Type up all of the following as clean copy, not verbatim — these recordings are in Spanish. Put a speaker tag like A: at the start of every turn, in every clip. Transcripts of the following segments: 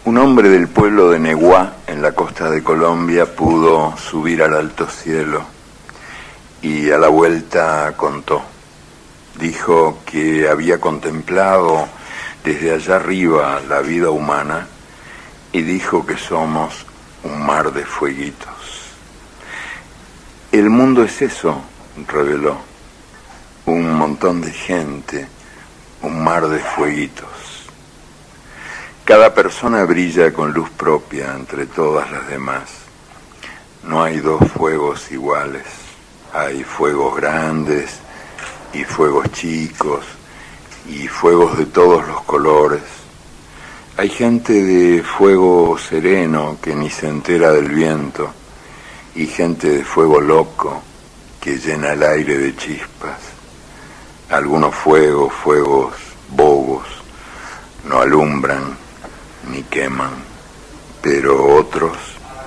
A: Un hombre del pueblo de Neguá, en la costa de Colombia, pudo subir al alto cielo y a la vuelta contó. Dijo que había contemplado desde allá arriba la vida humana y dijo que somos un mar de fueguitos. El mundo es eso, reveló, un montón de gente, un mar de fueguitos. Cada persona brilla con luz propia entre todas las demás. No hay dos fuegos iguales. Hay fuegos grandes y fuegos chicos y fuegos de todos los colores. Hay gente de fuego sereno que ni se entera del viento y gente de fuego loco que llena el aire de chispas. Algunos fuegos bobos, no alumbran ni queman, pero otros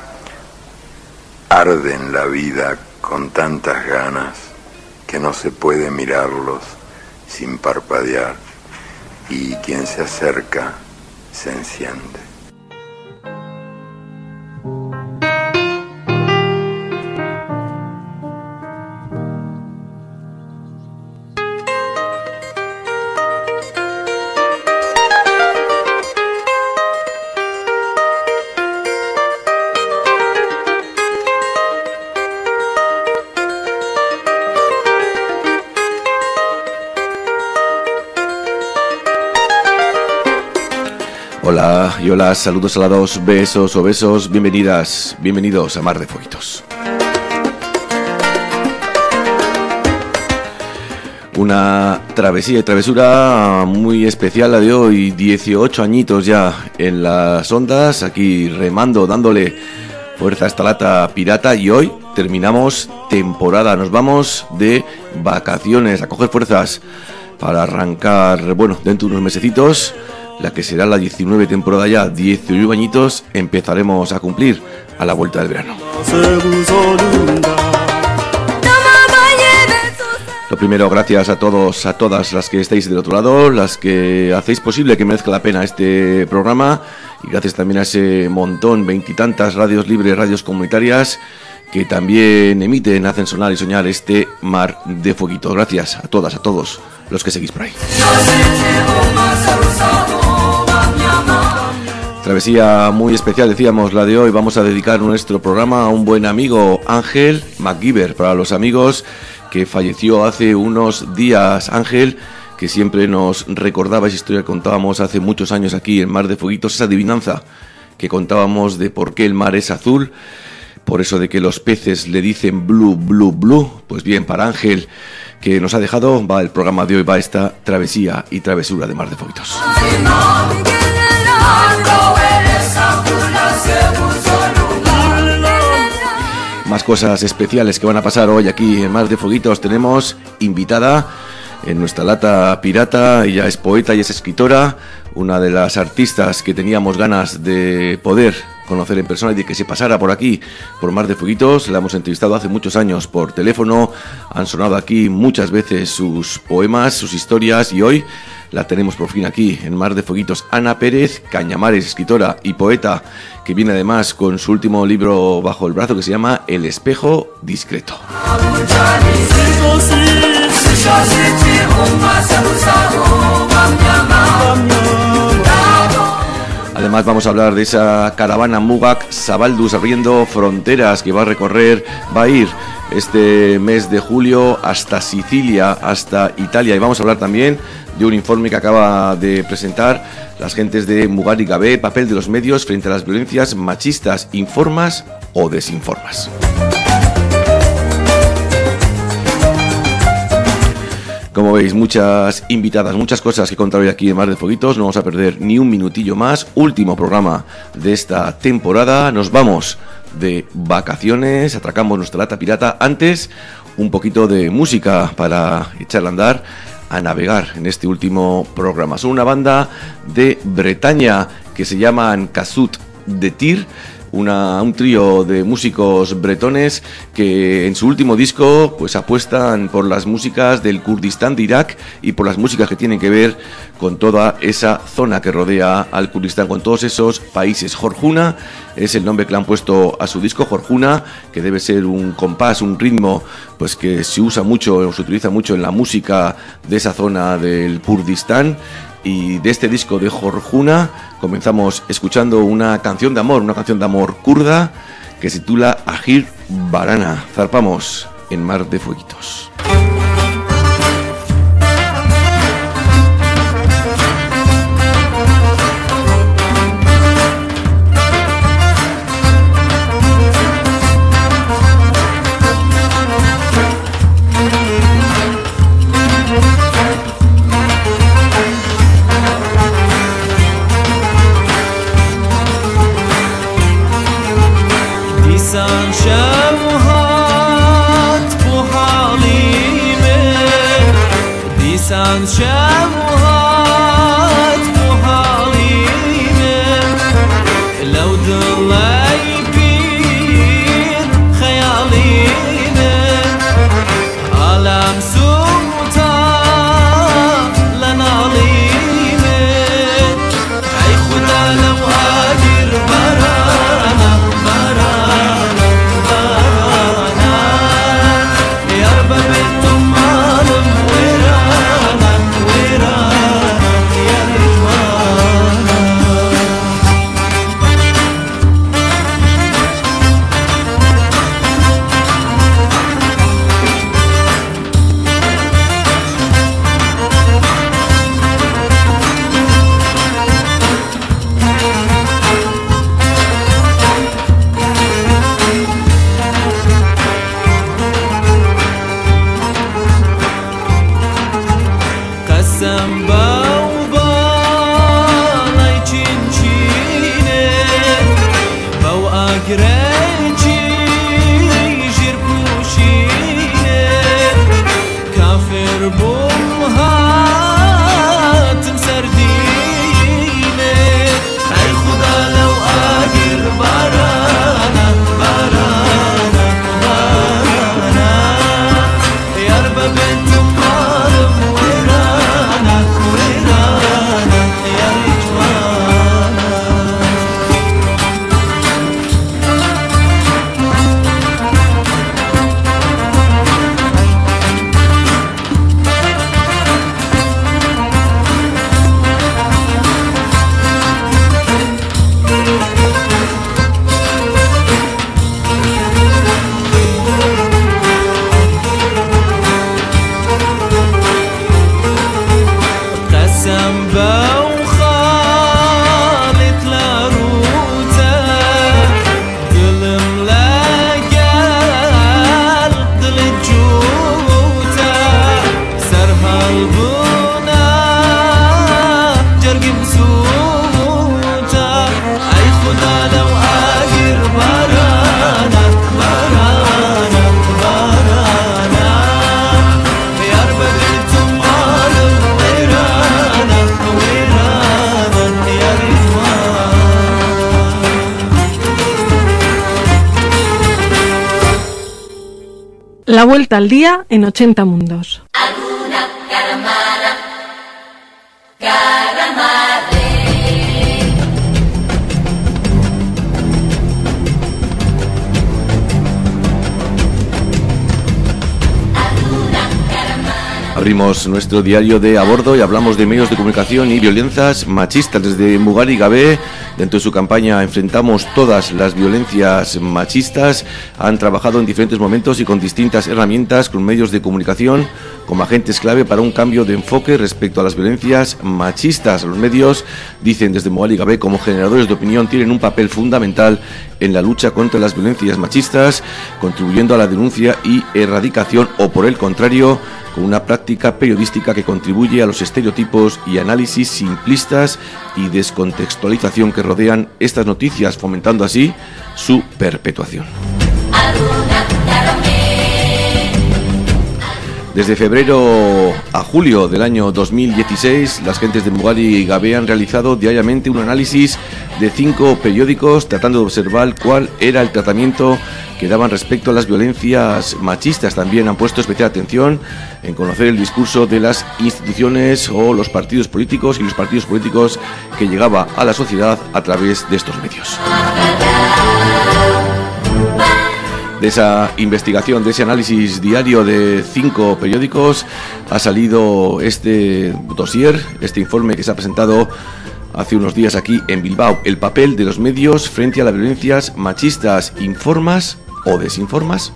A: arden la vida con tantas ganas que no se puede mirarlos sin parpadear, y quien se acerca se enciende.
B: Hola y hola, saludos a las dos, besos o besos, bienvenidos a Mar de Fueguitos. Una travesía y travesura muy especial la de hoy, 18 añitos ya en las ondas, aquí remando, dándole fuerza a esta lata pirata, y hoy terminamos temporada, nos vamos de vacaciones a coger fuerzas para arrancar, bueno, dentro de unos mesecitos, la que será la 19 temporada ya, 18 añitos, empezaremos a cumplir a la vuelta del verano. Lo primero, gracias a todos, a todas las que estáis del otro lado, las que hacéis posible que merezca la pena este programa, y gracias también a ese montón, veintitantas radios libres, radios comunitarias, que también emiten, hacen sonar y soñar este Mar de Fueguitos. Gracias a todas, a todos los que seguís por ahí. Travesía muy especial, decíamos, la de hoy. Vamos a dedicar nuestro programa a un buen amigo, Ángel MacGyver, para los amigos, que falleció hace unos días. Ángel, que siempre nos recordaba esa historia que contábamos hace muchos años aquí en Mar de Fueguitos, esa adivinanza que contábamos de por qué el mar es azul, por eso de que los peces le dicen blue, blue, blue. Pues bien, para Ángel, que nos ha dejado, va el programa de hoy, va esta travesía y travesura de Mar de Fueguitos. Más cosas especiales que van a pasar hoy aquí en Mar de Fueguitos. Tenemos invitada en nuestra lata pirata, ella es poeta y es escritora, una de las artistas que teníamos ganas de poder conocer en persona y de que se pasara por aquí, por Mar de Fueguitos. La hemos entrevistado hace muchos años por teléfono, han sonado aquí muchas veces sus poemas, sus historias, y hoy la tenemos por fin aquí en Mar de Fueguitos. Ana Pérez Cañamares, escritora y poeta, que viene además con su último libro bajo el brazo, que se llama El espejo discreto. Además vamos a hablar de esa caravana Mugak Zabalduz abriendo fronteras, que va a ir este mes de julio hasta Sicilia, hasta Italia, y vamos a hablar también de un informe que acaba de presentar las gentes de Mugar y Gabé, papel de los medios frente a las violencias machistas, ¿informas o desinformas? Como veis, muchas invitadas, muchas cosas que contar hoy aquí en Mar de Fueguitos. No vamos a perder ni un minutillo más. Último programa de esta temporada. Nos vamos de vacaciones, atracamos nuestra lata pirata. Antes, un poquito de música para echarla a andar, a navegar en este último programa. Son una banda de Bretaña que se llaman Casut de Tir. un trío de músicos bretones que en su último disco pues apuestan por las músicas del Kurdistán de Irak y por las músicas que tienen que ver con toda esa zona que rodea al Kurdistán, con todos esos países. Jorjuna es el nombre que le han puesto a su disco, Jorjuna, que debe ser un compás, un ritmo pues que se usa mucho o se utiliza mucho en la música de esa zona del Kurdistán. Y de este disco de Jorjuna comenzamos escuchando una canción de amor kurda que se titula Ahir Barana. Zarpamos en Mar de Fueguitos.
C: La vuelta al día en 80 mundos.
B: Abrimos nuestro diario de a bordo y hablamos de medios de comunicación y violencias machistas. Desde Mugali Gabe, dentro de su campaña Enfrentamos todas las violencias machistas, han trabajado en diferentes momentos y con distintas herramientas, con medios de comunicación, como agentes clave para un cambio de enfoque respecto a las violencias machistas. Los medios, dicen desde Mugali Gabe, como generadores de opinión, tienen un papel fundamental en la lucha contra las violencias machistas, contribuyendo a la denuncia y erradicación, o por el contrario, con una práctica periodística que contribuye a los estereotipos y análisis simplistas y descontextualización que rodean estas noticias, fomentando así su perpetuación. Desde febrero a julio del año 2016, las gentes de Mugali Gabe han realizado diariamente un análisis de 5 periódicos tratando de observar cuál era el tratamiento que daban respecto a las violencias machistas. También han puesto especial atención en conocer el discurso de las instituciones o los partidos políticos y los partidos políticos que llegaba a la sociedad a través de estos medios. De esa investigación, de ese análisis diario de 5 periódicos, ha salido este dossier, este informe que se ha presentado hace unos días aquí en Bilbao. El papel de los medios frente a las violencias machistas. ¿Informas o desinformas?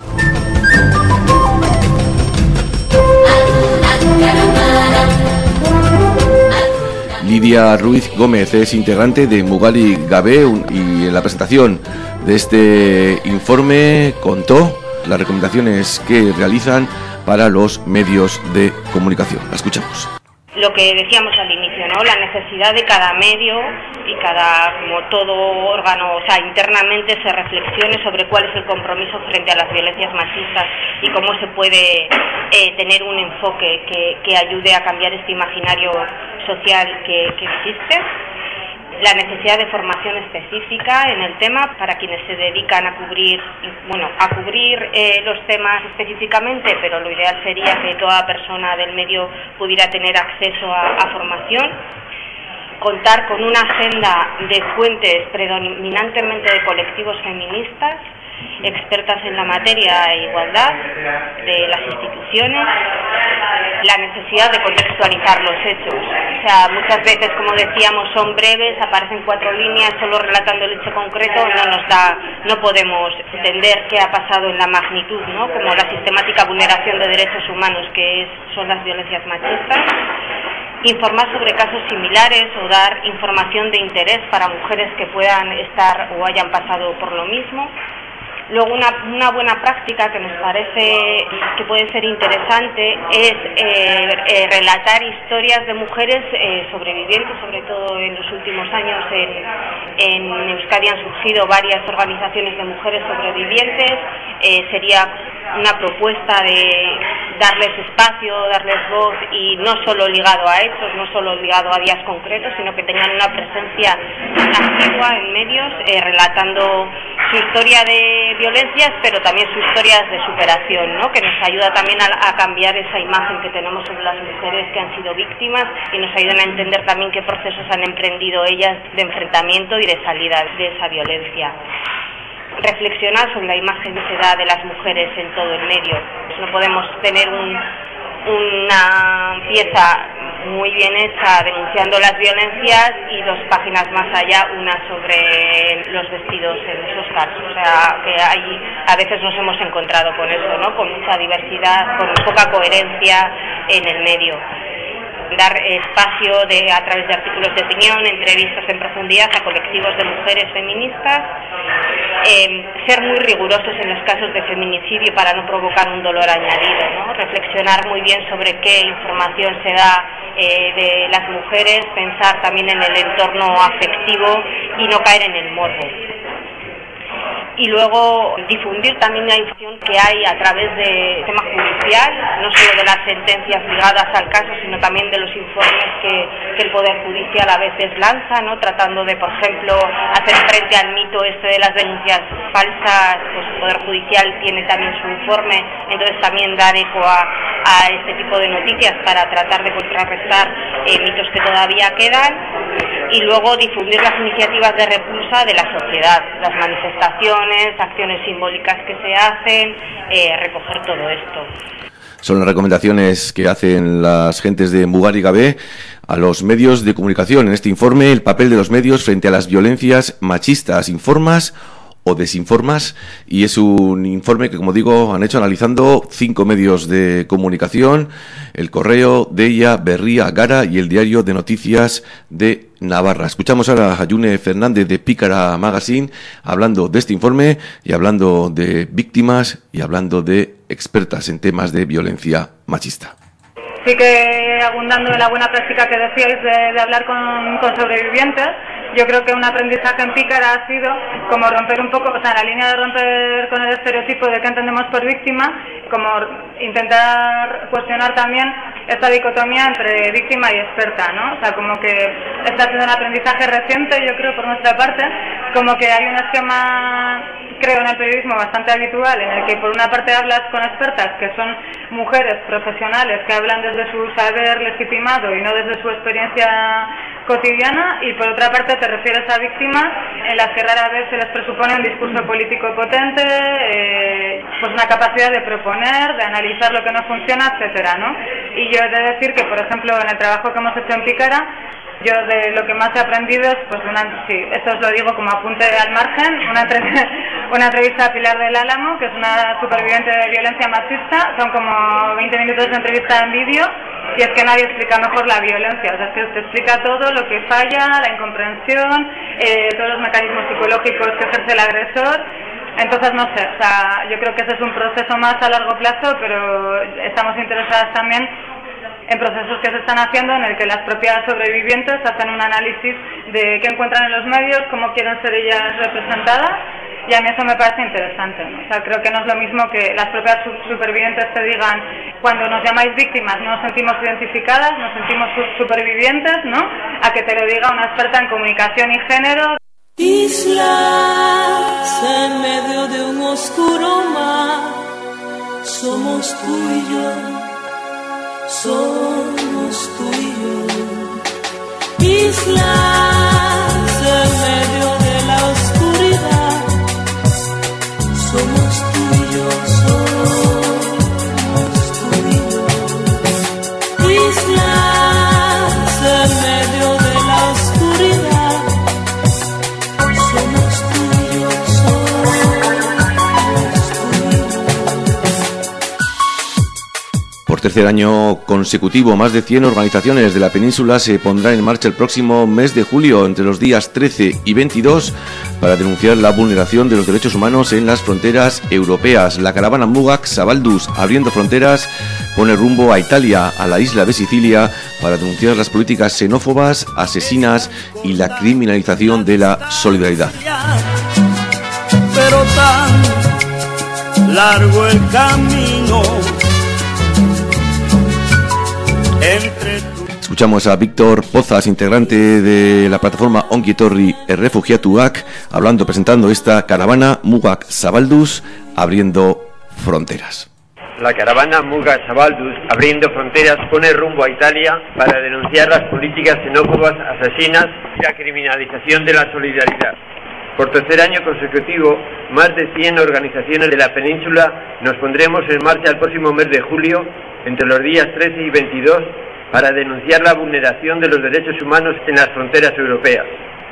B: Lidia Ruiz Gómez es integrante de Mugali Gabe y en la presentación de este informe contó las recomendaciones que realizan para los medios de comunicación. La escuchamos.
D: Lo que decíamos al inicio, ¿no? La necesidad de cada medio y como todo órgano, internamente se reflexione sobre cuál es el compromiso frente a las violencias machistas y cómo se puede tener un enfoque que ayude a cambiar este imaginario social que existe. La necesidad de formación específica en el tema para quienes se dedican a cubrir los temas específicamente, pero lo ideal sería que toda persona del medio pudiera tener acceso a formación. Contar con una agenda de fuentes predominantemente de colectivos feministas, expertas en la materia de igualdad, de las instituciones, la necesidad de contextualizar los hechos. Muchas veces, como decíamos, son breves, aparecen 4 líneas solo relatando el hecho concreto, no podemos entender qué ha pasado en la magnitud, ¿no? Como la sistemática vulneración de derechos humanos son las violencias machistas. Informar sobre casos similares o dar información de interés para mujeres que puedan estar o hayan pasado por lo mismo. Luego una buena práctica que nos parece que puede ser interesante es relatar historias de mujeres sobrevivientes, sobre todo en los últimos años en Euskadi han surgido varias organizaciones de mujeres sobrevivientes. Sería una propuesta de darles espacio, darles voz y no solo ligado a hechos, no solo ligado a días concretos, sino que tengan una presencia activa en medios relatando su historia de violencias, pero también sus historias de superación, ¿no? Que nos ayuda también a cambiar esa imagen que tenemos sobre las mujeres que han sido víctimas y nos ayudan a entender también qué procesos han emprendido ellas de enfrentamiento y de salida de esa violencia. Reflexionar sobre la imagen que se da de las mujeres en todo el medio. No podemos tener una pieza muy bien hecha denunciando las violencias y 2 páginas más allá una sobre los vestidos en los Oscars. Que a veces nos hemos encontrado con eso, ¿no? Con mucha diversidad, con poca coherencia en el medio. Dar espacio a través de artículos de opinión, entrevistas en profundidad a colectivos de mujeres feministas, ser muy rigurosos en los casos de feminicidio para no provocar un dolor añadido, ¿no? Reflexionar muy bien sobre qué información se da de las mujeres, pensar también en el entorno afectivo y no caer en el morbo. Y luego difundir también la información que hay a través del tema judicial, no solo de las sentencias ligadas al caso, sino también de los informes que el Poder Judicial a veces lanza, ¿no? Tratando de, por ejemplo, hacer frente al mito de las denuncias falsas. Pues el Poder Judicial tiene también su informe, entonces también dar eco a este tipo de noticias para tratar de contrarrestar mitos que todavía quedan. Y luego difundir las iniciativas de repulsa de la sociedad, las manifestaciones, acciones simbólicas que se hacen, recoger todo esto.
B: Son las recomendaciones que hacen las gentes de Mugali Gabe a los medios de comunicación. En este informe, el papel de los medios frente a las violencias machistas. ¿Informas o desinformas? Y es un informe que, como digo, han hecho analizando 5 medios de comunicación: El Correo, Deia, Berria, Gara y el Diario de Noticias de Navarra. Escuchamos ahora a June Fernández de Pícara Magazine hablando de este informe y hablando de víctimas y hablando de expertas en temas de violencia machista.
E: Sí que, abundando en la buena práctica que decíais de hablar con sobrevivientes, yo creo que un aprendizaje en Pícara ha sido como romper un poco, o sea, en la línea de romper con el estereotipo de que entendemos por víctima, como intentar cuestionar también esta dicotomía entre víctima y experta, ¿no? O sea, como que está siendo un aprendizaje reciente, yo creo, por nuestra parte, como que hay un esquema, creo, en el periodismo bastante habitual, en el que por una parte hablas con expertas que son mujeres profesionales que hablan desde su saber legitimado y no desde su experiencia cotidiana, y por otra parte te refieres a víctimas en las que rara vez se les presupone un discurso político potente, pues una capacidad de proponer, de analizar lo que no funciona, etcétera, ¿no? Y yo he de decir que, por ejemplo, en el trabajo que hemos hecho en Pícara, yo de lo que más he aprendido es, pues, esto os lo digo como apunte al margen, una entrevista a Pilar del Álamo, que es una superviviente de violencia machista. Son como 20 minutos de entrevista en vídeo, y es que nadie explica mejor la violencia. O sea, es que te explica todo lo que falla, la incomprensión, todos los mecanismos psicológicos que ejerce el agresor. Entonces, no sé, o sea, yo creo que ese es un proceso más a largo plazo, pero estamos interesadas también en procesos que se están haciendo en el que las propias sobrevivientes hacen un análisis de qué encuentran en los medios, cómo quieren ser ellas representadas, y a mí eso me parece interesante, ¿no? O sea, creo que no es lo mismo que las propias supervivientes te digan, cuando nos llamáis víctimas no nos sentimos identificadas, nos sentimos supervivientes, ¿no? A que te lo diga una experta en comunicación y género.
F: Islas en medio de un oscuro mar, somos tú y yo. Somos tú y yo, islas en medio de la oscuridad. Somos tú y yo, somos tú y yo, islas en medio de la oscuridad. Somos tú y yo,
B: Por tercer año consecutivo, más de 100 organizaciones de la península se pondrán en marcha el próximo mes de julio, entre los días 13 y 22, para denunciar la vulneración de los derechos humanos en las fronteras europeas. La caravana Mugak Zabalduz, abriendo fronteras, pone rumbo a Italia, a la isla de Sicilia, para denunciar las políticas xenófobas, asesinas y la criminalización de la solidaridad.
F: Pero tan largo el camino.
B: Escuchamos a Víctor Pozas, integrante de la plataforma Ongi Etorri Errefugiatuak, presentando esta caravana Mugak Zabalduz, abriendo fronteras.
G: La caravana Mugak Zabalduz, abriendo fronteras, pone rumbo a Italia para denunciar las políticas xenófobas, asesinas y la criminalización de la solidaridad. Por tercer año consecutivo, más de 100 organizaciones de la península nos pondremos en marcha el próximo mes de julio, entre los días 13 y 22, para denunciar la vulneración de los derechos humanos en las fronteras europeas.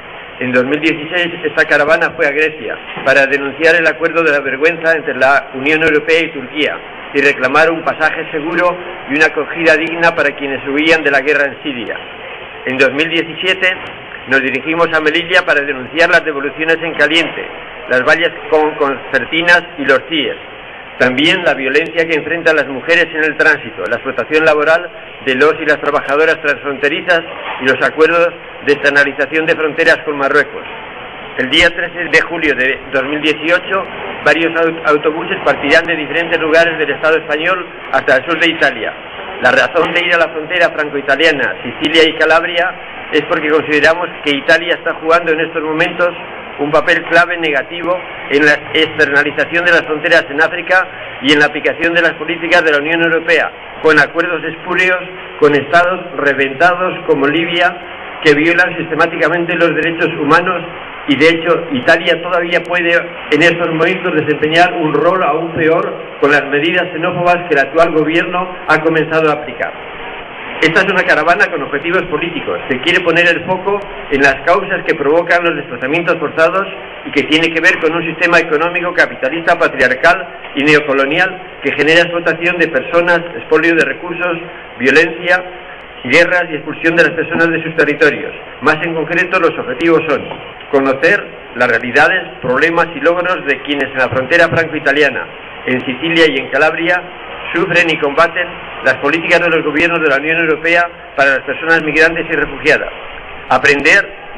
G: En 2016, esta caravana fue a Grecia para denunciar el acuerdo de la vergüenza entre la Unión Europea y Turquía y reclamar un pasaje seguro y una acogida digna para quienes huían de la guerra en Siria. En 2017, nos dirigimos a Melilla para denunciar las devoluciones en caliente, las vallas con concertinas y los CIES. También la violencia que enfrentan las mujeres en el tránsito, la explotación laboral de los y las trabajadoras transfronterizas y los acuerdos de externalización de fronteras con Marruecos. El día 13 de julio de 2018, varios autobuses partirán de diferentes lugares del Estado español hasta el sur de Italia. La razón de ir a la frontera franco-italiana, Sicilia y Calabria, es porque consideramos que Italia está jugando en estos momentos un papel clave negativo en la externalización de las fronteras en África y en la aplicación de las políticas de la Unión Europea, con acuerdos espurios con estados reventados como Libia, que violan sistemáticamente los derechos humanos, y de hecho Italia todavía puede en estos momentos desempeñar un rol aún peor con las medidas xenófobas que el actual gobierno ha comenzado a aplicar. Esta es una caravana con objetivos políticos, que quiere poner el foco en las causas que provocan los desplazamientos forzados y que tiene que ver con un sistema económico capitalista, patriarcal y neocolonial que genera explotación de personas, expolio de recursos, violencia, guerras y expulsión de las personas de sus territorios. Más en concreto, los objetivos son conocer las realidades, problemas y logros de quienes en la frontera franco-italiana, en Sicilia y en Calabria, sufren y combaten las políticas de los gobiernos de la Unión Europea para las personas migrantes y refugiadas. Aprender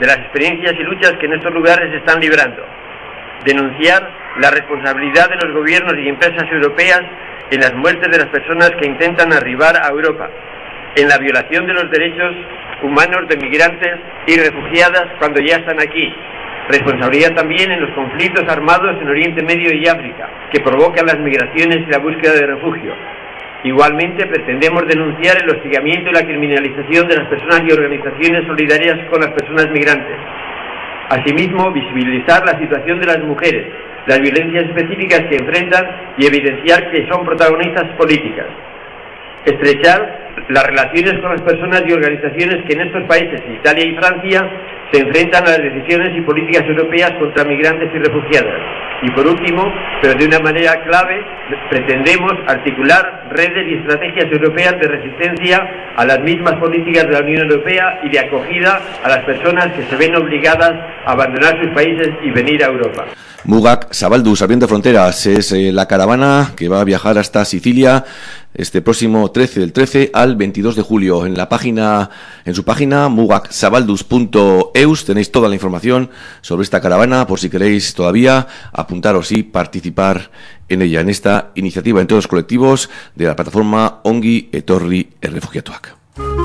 G: de las experiencias y luchas que en estos lugares se están librando. Denunciar la responsabilidad de los gobiernos y empresas europeas en las muertes de las personas que intentan arribar a Europa, en la violación de los derechos humanos de migrantes y refugiadas cuando ya están aquí. Responsabilidad también en los conflictos armados en Oriente Medio y África, que provocan las migraciones y la búsqueda de refugio. Igualmente, pretendemos denunciar el hostigamiento y la criminalización de las personas y organizaciones solidarias con las personas migrantes. Asimismo, visibilizar la situación de las mujeres, las violencias específicas que enfrentan y evidenciar que son protagonistas políticas. Estrechar las relaciones con las personas y organizaciones que en estos países, Italia y Francia, se enfrentan a las decisiones y políticas europeas contra migrantes y refugiadas. Y por último, pero de una manera clave, pretendemos articular redes y estrategias europeas de resistencia a las mismas políticas de la Unión Europea y de acogida a las personas que se ven obligadas a abandonar sus países y venir a Europa.
B: Mugak Zabalduz, Abriendo Fronteras, es la caravana que va a viajar hasta Sicilia este próximo 13, del 13 al 22 de julio. En su página mugaczabalduz.eus tenéis toda la información sobre esta caravana, por si queréis todavía apuntaros y participar en ella, en esta iniciativa entre los colectivos de la plataforma Ongi Etorri Errefugiatuak.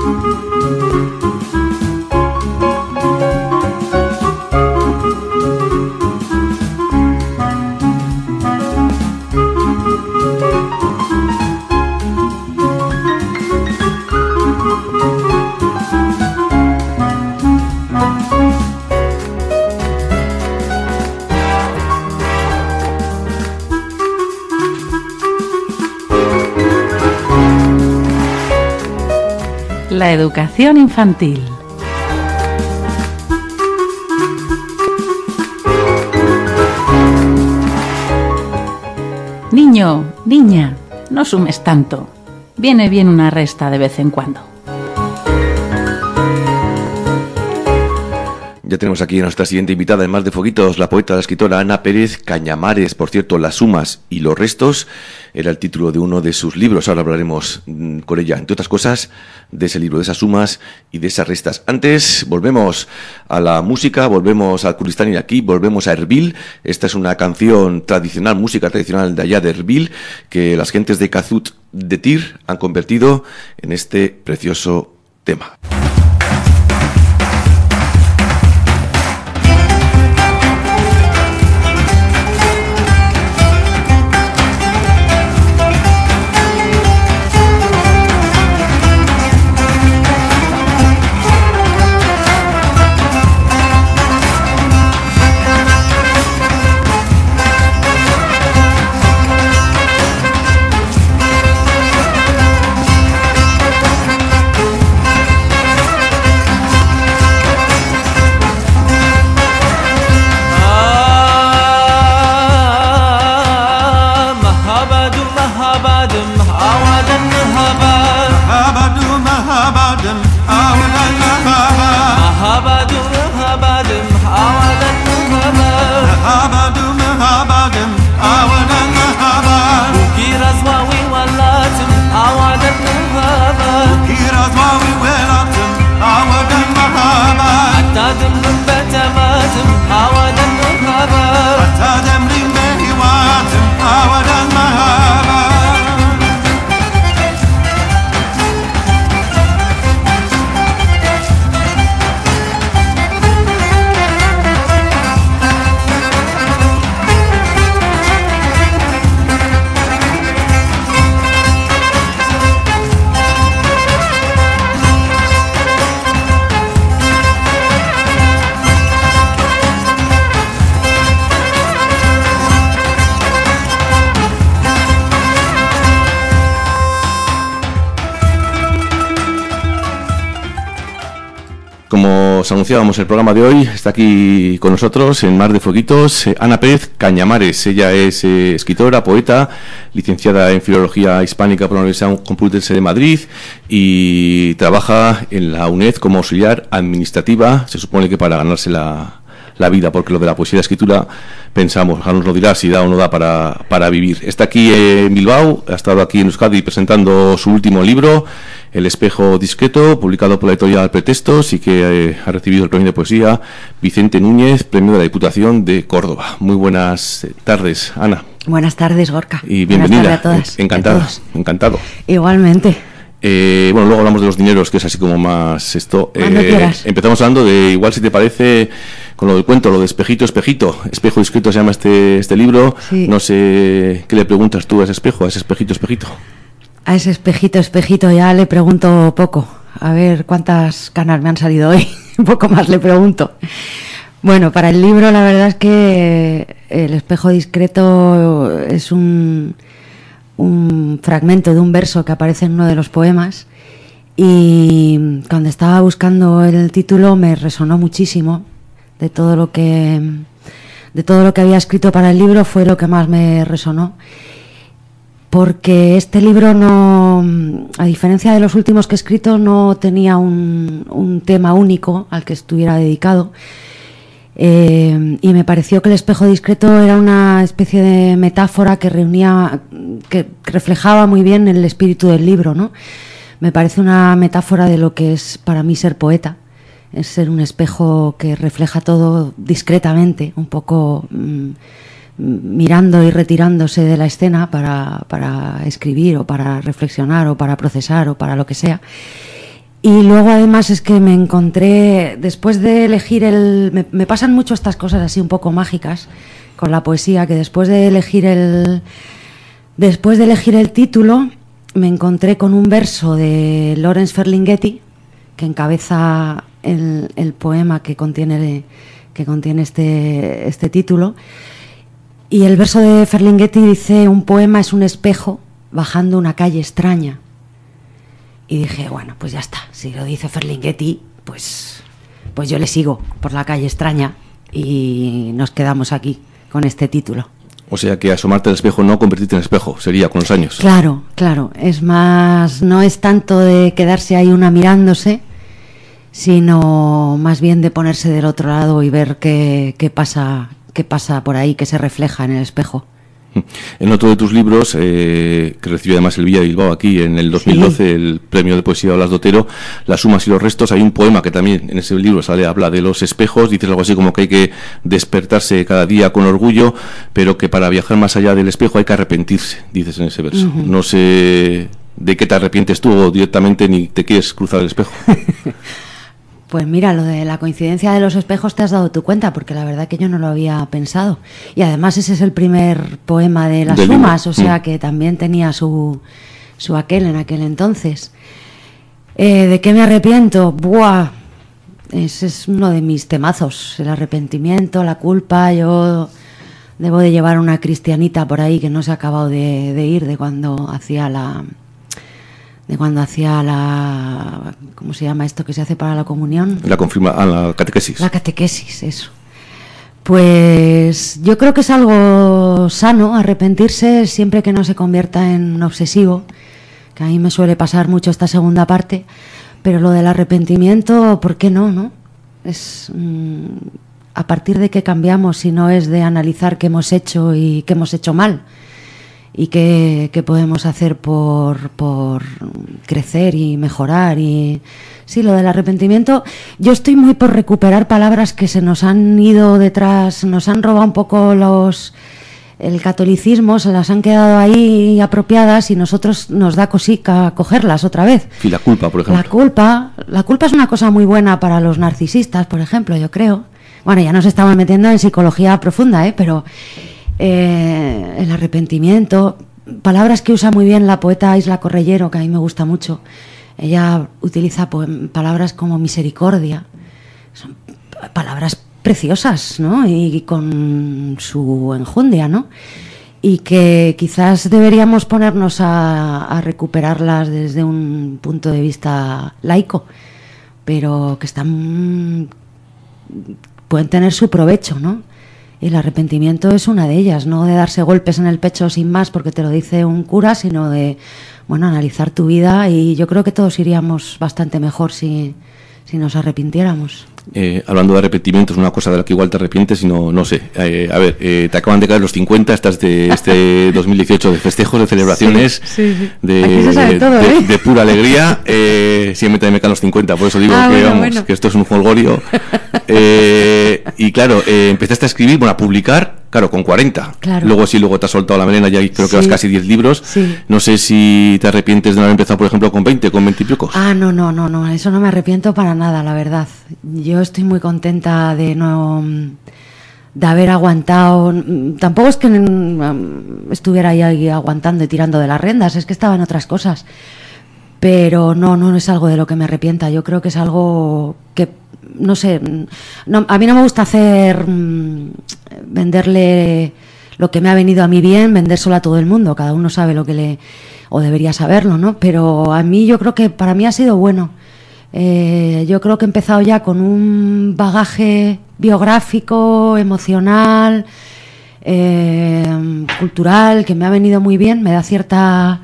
H: La educación infantil. Niño, niña, no sumes tanto. Viene bien una resta de vez en cuando.
B: Ya tenemos aquí a nuestra siguiente invitada en Más de Foguitos, la poeta, la escritora Ana Pérez Cañamares. Por cierto, Las sumas y los restos era el título de uno de sus libros. Ahora hablaremos con ella, entre otras cosas, de ese libro, de esas sumas y de esas restas. Antes, volvemos a la música, volvemos al Kurdistán iraquí, volvemos a Erbil. Esta es una canción tradicional, música tradicional de allá de Erbil, que las gentes de Kazut de Tir han convertido en este precioso tema. Como os anunciábamos el programa de hoy, está aquí con nosotros en Mar de Foguitos Ana Pérez Cañamares. Ella es escritora, poeta, licenciada en Filología Hispánica por la Universidad Complutense de Madrid y trabaja en la UNED como auxiliar administrativa, se supone que para ganarse la la vida, porque lo de la poesía y la escritura, pensamos, nos lo dirá si da o no da para vivir. Está aquí en Bilbao, ha estado aquí en Euskadi presentando su último libro, El espejo discreto, publicado por la editorial Pretextos, y que ha recibido el premio de poesía Vicente Núñez, premio de la Diputación de Córdoba. Muy buenas tardes, Ana.
I: Buenas tardes, Gorka.
B: Y bienvenida.
I: Buenas tardes a todas.
B: Encantada, encantado.
I: Igualmente.
B: Bueno, luego hablamos de los dineros, que es así como más esto.
I: Cuando quieras.
B: Empezamos hablando de, igual si te parece, con lo del cuento, lo de Espejito, Espejito. Espejo discreto se llama este libro.
I: Sí.
B: No sé qué le preguntas tú a ese espejo, a ese espejito, espejito.
I: A ese espejito, espejito, ya le pregunto poco. A ver cuántas canas me han salido hoy. Un poco más le pregunto. Bueno, para el libro la verdad es que El espejo discreto es un fragmento de un verso que aparece en uno de los poemas, y cuando estaba buscando el título me resonó muchísimo. De todo lo que había escrito para el libro fue lo que más me resonó, porque este libro no, a diferencia de los últimos que he escrito, no tenía un tema único al que estuviera dedicado. Y me pareció que El espejo discreto era una especie de metáfora que reflejaba muy bien el espíritu del libro, ¿no? Me parece una metáfora de lo que es para mí ser poeta, es ser un espejo que refleja todo discretamente, un poco mirando y retirándose de la escena para escribir o para reflexionar o para procesar o para lo que sea. Y luego además es que me encontré, después de elegir me pasan mucho estas cosas así un poco mágicas con la poesía, que después de elegir el título me encontré con un verso de Lawrence Ferlinghetti que encabeza el poema que contiene este título. Y el verso de Ferlinghetti dice: un poema es un espejo bajando una calle extraña. Y dije, bueno, pues ya está, si lo dice Ferlinghetti, pues yo le sigo por la calle extraña, y nos quedamos aquí con este título.
B: O sea que asomarte al espejo, no convertirte en espejo, sería con los años.
I: Claro, es más, no es tanto de quedarse ahí una mirándose, sino más bien de ponerse del otro lado y ver qué pasa por ahí, que se refleja en el espejo.
B: En otro de tus libros, que recibió además el Villa de Bilbao aquí en el 2012, sí, el premio de poesía Blas de Otero, Las sumas y los restos, hay un poema que también en ese libro habla de los espejos. Dices algo así como que hay que despertarse cada día con orgullo, pero que para viajar más allá del espejo hay que arrepentirse, dices en ese verso. Uh-huh. No sé de qué te arrepientes tú, o directamente ni te quieres cruzar el espejo.
I: Pues mira, lo de la coincidencia de los espejos te has dado tu cuenta, porque la verdad que yo no lo había pensado. Y además ese es el primer poema de Las sumas, o sea que también tenía su aquel en aquel entonces. ¿De qué me arrepiento? Buah, ese es uno de mis temazos, el arrepentimiento, la culpa. Yo debo de llevar una cristianita por ahí que no se ha acabado de ir de cuando hacía la... ¿cómo se llama esto que se hace para la comunión?
B: La catequesis.
I: La catequesis, eso. Pues yo creo que es algo sano arrepentirse, siempre que no se convierta en un obsesivo, que a mí me suele pasar mucho esta segunda parte, pero lo del arrepentimiento, ¿por qué no? Es a partir de qué cambiamos, si no es de analizar qué hemos hecho y qué hemos hecho mal, y qué podemos hacer por crecer y mejorar. Y sí, lo del arrepentimiento, yo estoy muy por recuperar palabras que se nos han ido detrás, nos han robado un poco el catolicismo, se las han quedado ahí apropiadas, y nosotros nos da cosica cogerlas otra vez.
B: Y la culpa, por ejemplo.
I: La culpa es una cosa muy buena para los narcisistas, por ejemplo, yo creo. Bueno, ya nos estamos metiendo en psicología profunda, pero el arrepentimiento, palabras que usa muy bien la poeta Isla Correllero, que a mí me gusta mucho. Ella utiliza palabras como misericordia, son palabras preciosas, ¿no? Y con su enjundia, ¿no? Y que quizás deberíamos ponernos a recuperarlas desde un punto de vista laico, pero que pueden tener su provecho, ¿no? Y el arrepentimiento es una de ellas, no de darse golpes en el pecho sin más porque te lo dice un cura, sino de, analizar tu vida, y yo creo que todos iríamos bastante mejor si nos arrepintiéramos.
B: Hablando de arrepentimientos, una cosa de la que igual te arrepientes y no sé. A ver, te acaban de caer los 50, estás de este 2018 de festejos, de celebraciones,
I: sí.
B: De pura alegría. Siempre también me caen los 50, por eso digo que esto es un jolgorio. Y claro, empezaste a escribir, a publicar, claro, con 40.
I: Claro.
B: Luego te has soltado la melena, ya creo que vas casi 10 libros.
I: Sí.
B: No sé si te arrepientes de no haber empezado, por ejemplo, con 20, con 20 y pocos.
I: No, eso no me arrepiento para nada, la verdad. Yo estoy muy contenta de haber aguantado. Tampoco es que estuviera ahí aguantando y tirando de las riendas, es que estaba en otras cosas. Pero no es algo de lo que me arrepienta. Yo creo que es algo que, no sé, a mí no me gusta venderle lo que me ha venido a mí bien, vendérselo a todo el mundo. Cada uno sabe lo que o debería saberlo, ¿no? Pero a mí, yo creo que para mí ha sido bueno. Yo creo que he empezado ya con un bagaje biográfico, emocional, cultural, que me ha venido muy bien. Me da cierta,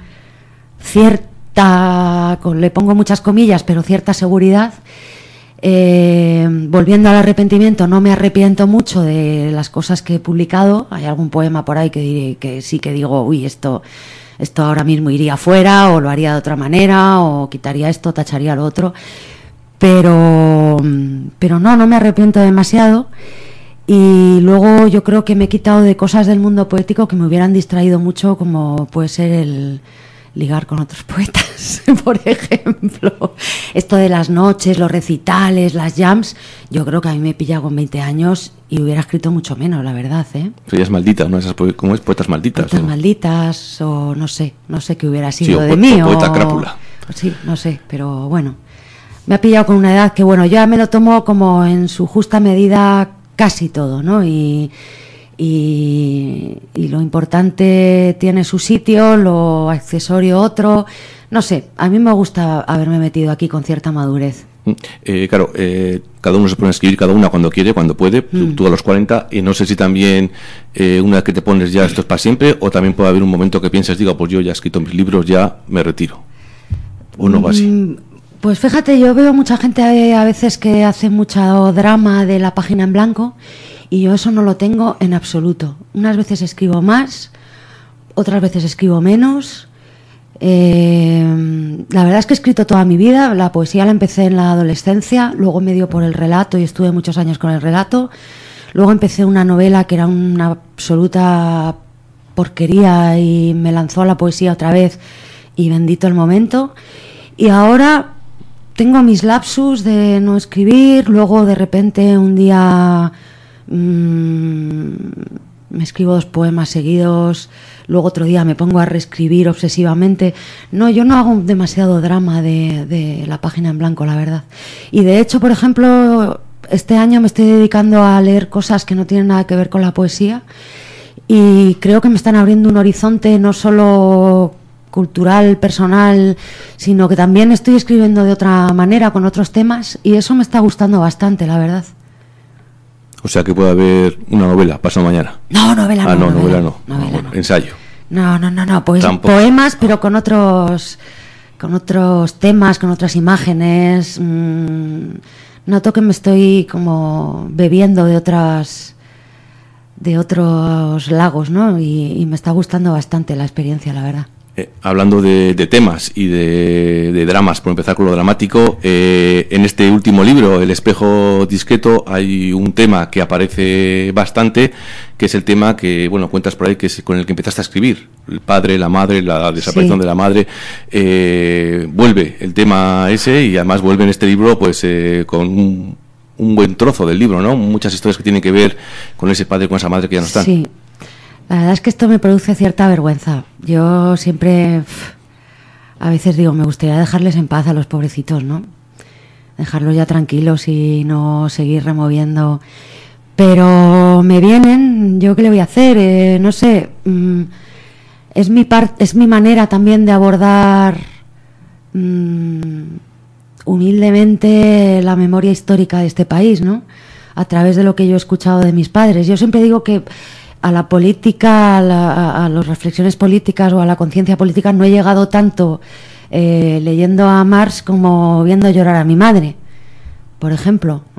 I: le pongo muchas comillas, pero cierta seguridad. Volviendo al arrepentimiento, no me arrepiento mucho de las cosas que he publicado. Hay algún poema por ahí que sí que digo, uy, esto ahora mismo iría fuera, o lo haría de otra manera, o quitaría esto, tacharía lo otro. Pero no me arrepiento demasiado. Y luego yo creo que me he quitado de cosas del mundo poético que me hubieran distraído mucho, como puede ser el ligar con otros poetas, por ejemplo. Esto de las noches, los recitales, las jams, yo creo que a mí me pilla con 20 años y hubiera escrito mucho menos, la verdad, ¿eh?
B: Serías maldita, ¿no? ¿Cómo es? Poetas malditas.
I: Poetas malditas, o no sé qué hubiera sido de mí.
B: O poeta crápula.
I: Sí, no sé, pero bueno. Me ha pillado con una edad que, bueno, ya me lo tomo como en su justa medida casi todo, ¿no? Y lo importante tiene su sitio, lo accesorio otro. No sé, a mí me gusta haberme metido aquí con cierta madurez.
B: Claro, cada uno se pone a escribir, cada una cuando quiere, cuando puede. Tú a los 40, y no sé si también una vez que te pones ya esto es para siempre, o también puede haber un momento que piensas, digo, pues yo ya he escrito mis libros, ya me retiro. ¿O no va así?
I: Pues fíjate, yo veo mucha gente a veces que hace mucho drama de la página en blanco, y yo eso no lo tengo en absoluto. Unas veces escribo más, otras veces escribo menos. La verdad es que he escrito toda mi vida. La poesía la empecé en la adolescencia, luego me dio por el relato y estuve muchos años con el relato. Luego empecé una novela que era una absoluta porquería y me lanzó a la poesía otra vez, y bendito el momento. Y ahora tengo mis lapsus de no escribir, luego de repente un día me escribo 2 poemas seguidos, luego otro día me pongo a reescribir obsesivamente. No, yo no hago demasiado drama de la página en blanco, la verdad. Y de hecho, por ejemplo, este año me estoy dedicando a leer cosas que no tienen nada que ver con la poesía, y creo que me están abriendo un horizonte no solo cultural, personal, sino que también estoy escribiendo de otra manera, con otros temas, y eso me está gustando bastante, la verdad.
B: O sea que puede haber una novela pasado mañana.
I: No, novela no.
B: Novela no. Ensayo.
I: No, pues poemas, pero con otros temas, con otras imágenes. Noto que me estoy como bebiendo de otros lagos, ¿no? Y me está gustando bastante la experiencia, la verdad.
B: Hablando de temas y de dramas, por empezar con lo dramático, en este último libro, El espejo discreto, hay un tema que aparece bastante, que es el tema que, bueno, cuentas por ahí, que es con el que empezaste a escribir. El padre, la madre, la desaparición de la madre. Vuelve el tema ese, y además vuelve en este libro pues con un buen trozo del libro, ¿no? Muchas historias que tienen que ver con ese padre, con esa madre que ya no están.
I: Sí. La verdad es que esto me produce cierta vergüenza. Yo siempre, a veces digo, me gustaría dejarles en paz a los pobrecitos, ¿no? Dejarlos ya tranquilos y no seguir removiendo. Pero me vienen, ¿yo qué le voy a hacer? No sé, es mi manera también de abordar humildemente la memoria histórica de este país, ¿no? A través de lo que yo he escuchado de mis padres. Yo siempre digo que a la política, a las reflexiones políticas o a la conciencia política no he llegado tanto leyendo a Marx como viendo llorar a mi madre, por ejemplo.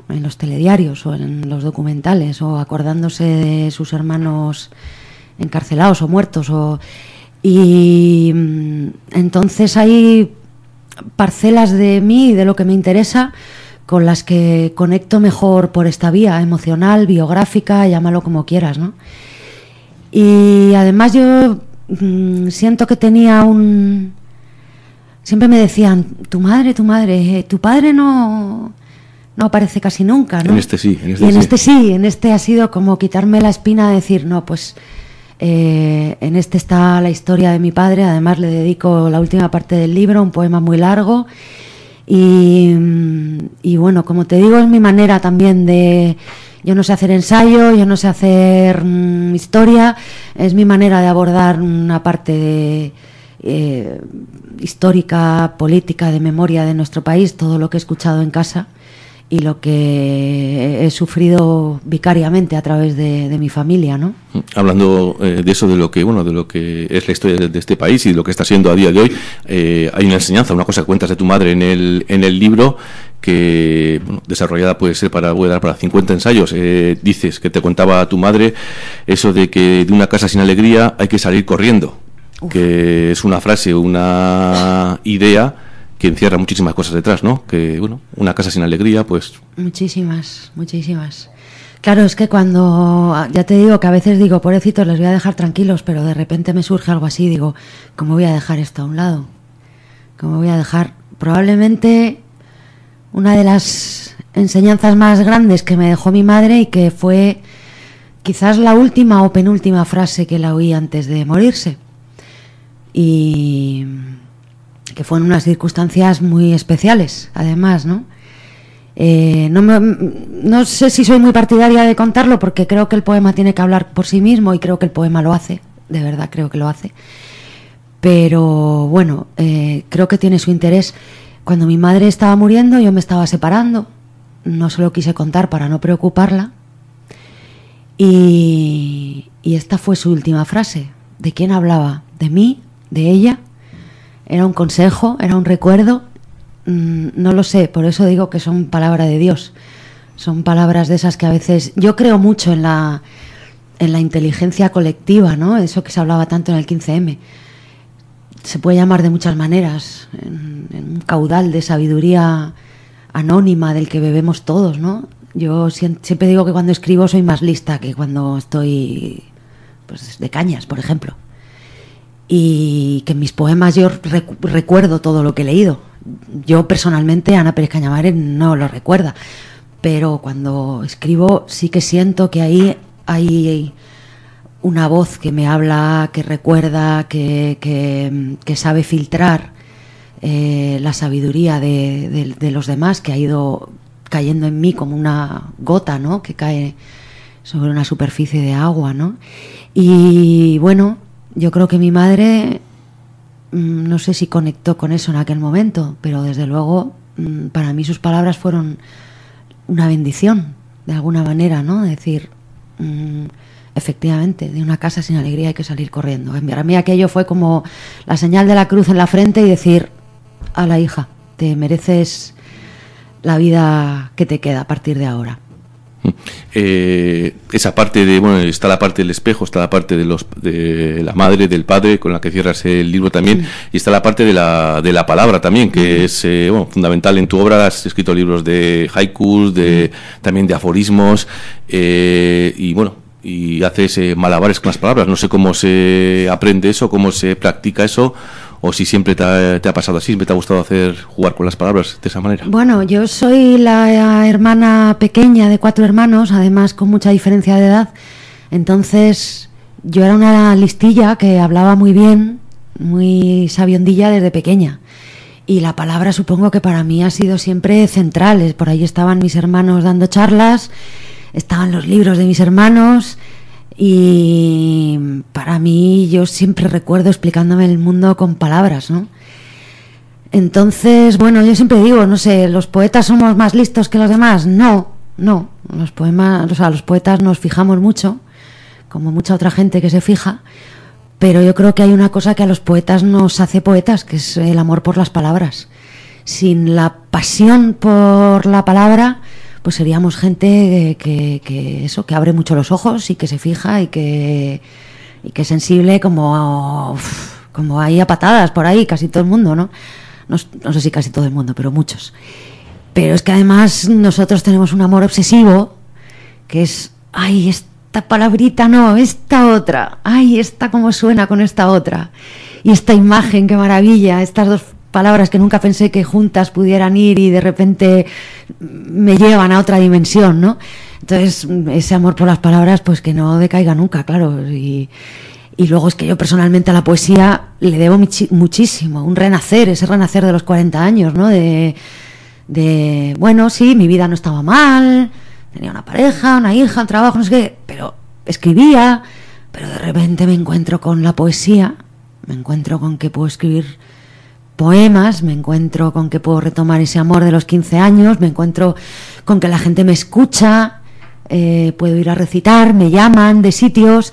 I: en los telediarios o en los documentales, o acordándose de sus hermanos encarcelados o muertos, y entonces hay parcelas de mí y de lo que me interesa con las que conecto mejor por esta vía emocional, biográfica, llámalo como quieras, ¿no? Y además yo siento que tenía siempre me decían, tu madre, tu padre no aparece casi nunca, ¿no?
B: En este sí,
I: en este ha sido como quitarme la espina de decir, no, pues en este está la historia de mi padre. Además le dedico la última parte del libro, un poema muy largo, y bueno, como te digo, es mi manera también de... Yo no sé hacer ensayo, yo no sé hacer historia, es mi manera de abordar una parte histórica, política, de memoria de nuestro país, todo lo que he escuchado en casa y lo que he sufrido vicariamente a través de mi familia, ¿no?
B: Hablando de eso, de lo que es la historia de este país y de lo que está siendo a día de hoy, hay una enseñanza, una cosa que cuentas de tu madre en el libro, que desarrollada puede ser para 50 ensayos. Dices que te contaba tu madre eso de que de una casa sin alegría hay que salir corriendo. Uf. Que es una frase, una idea que encierra muchísimas cosas detrás, ¿no? Que, una casa sin alegría, pues... Muchísimas.
I: Claro, es que cuando... Ya te digo que a veces digo, pobrecitos, les voy a dejar tranquilos, pero de repente me surge algo así, digo, ¿cómo voy a dejar esto a un lado? ¿Cómo voy a dejar? Probablemente una de las enseñanzas más grandes que me dejó mi madre, y que fue quizás la última o penúltima frase que la oí antes de morirse. Y... que fue en unas circunstancias muy especiales, además, ¿no? No sé si soy muy partidaria de contarlo, porque creo que el poema tiene que hablar por sí mismo, y creo que el poema lo hace, de verdad creo que lo hace. Pero bueno, creo que tiene su interés. Cuando mi madre estaba muriendo, yo me estaba separando, no se lo quise contar para no preocuparla, y esta fue su última frase. ¿De quién hablaba? ¿De mí? ¿De ella? ¿Era un consejo? ¿Era un recuerdo? No lo sé, por eso digo que son palabra de Dios. Son palabras de esas que a veces... Yo creo mucho en la inteligencia colectiva, ¿no? Eso que se hablaba tanto en el 15M. Se puede llamar de muchas maneras, en un caudal de sabiduría anónima del que bebemos todos, ¿no? Yo siempre digo que cuando escribo soy más lista que cuando estoy, pues, de cañas, por ejemplo. Y que en mis poemas yo recuerdo todo lo que he leído. Yo personalmente, Ana Pérez Cañamares, no lo recuerda, pero cuando escribo sí que siento que ahí hay una voz que me habla, que recuerda, que sabe filtrar la sabiduría de los demás, que ha ido cayendo en mí como una gota, ¿no? Que cae sobre una superficie de agua, ¿no? Y bueno, yo creo que mi madre, no sé si conectó con eso en aquel momento, pero desde luego para mí sus palabras fueron una bendición, de alguna manera, ¿no? Decir, efectivamente, de una casa sin alegría hay que salir corriendo. Para mí aquello fue como la señal de la cruz en la frente y decir, a la hija, te mereces la vida que te queda a partir de ahora.
B: Esa parte de, está la parte del espejo, está la parte de la madre, del padre, con la que cierras el libro también, y está la parte de la palabra también, que es fundamental en tu obra. Has escrito libros de haikus, también de aforismos, y haces malabares con las palabras. No sé cómo se aprende eso, cómo se practica eso, o si siempre te ha pasado así, siempre te ha gustado jugar con las palabras de esa manera.
I: Bueno, yo soy la hermana pequeña de 4 hermanos, además con mucha diferencia de edad. Entonces yo era una listilla que hablaba muy bien, muy sabiondilla desde pequeña. Y la palabra supongo que para mí ha sido siempre central. Por ahí estaban mis hermanos dando charlas, estaban los libros de mis hermanos, y para mí yo siempre recuerdo explicándome el mundo con palabras, ¿no? Entonces, bueno, yo siempre digo, no sé, ¿los poetas somos más listos que los demás? No, los poetas nos fijamos mucho, como mucha otra gente que se fija, pero yo creo que hay una cosa que a los poetas nos hace poetas, que es el amor por las palabras. Sin la pasión por la palabra, pues seríamos gente que abre mucho los ojos y que se fija y que es sensible como ahí a patadas por ahí, casi todo el mundo, ¿no? No sé si casi todo el mundo, pero muchos. Pero es que además nosotros tenemos un amor obsesivo que es, ay, esta palabrita no, esta otra, ay, esta cómo suena con esta otra, y esta imagen, qué maravilla, estas dos palabras que nunca pensé que juntas pudieran ir y de repente me llevan a otra dimensión, ¿no? Entonces ese amor por las palabras pues que no decaiga nunca, claro. Y luego es que yo personalmente a la poesía le debo muchísimo, un renacer, ese renacer de los 40 años, ¿no? De bueno, sí, mi vida no estaba mal, tenía una pareja, una hija, un trabajo, no sé qué, pero escribía, pero de repente me encuentro con la poesía, me encuentro con que puedo escribir poemas, me encuentro con que puedo retomar ese amor de los 15 años, me encuentro con que la gente me escucha, puedo ir a recitar, me llaman de sitios